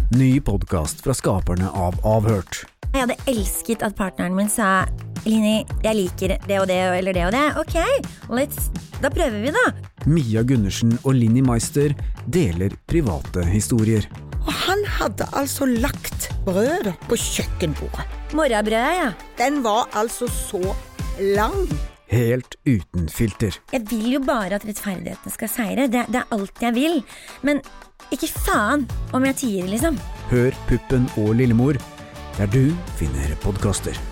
Ny podcast fra skaperne av Avhørt. Jeg hadde elsket at partneren min sa Lini, jeg liker det og det, eller det og det. Ok, da prøver vi da. Mia Gundersen og Linni Meister deler private historier. Og han hadde altså lagt brødet på kjøkkenbordet. Morgenbrødet, ja. Den var altså så lang. Helt uten filter. Jeg vil jo bare at rettferdigheten skal seire. Det alt jeg vil. Men ikke faen om jeg tier, liksom. Hør Puppen og Lillemor, der du finner podcaster.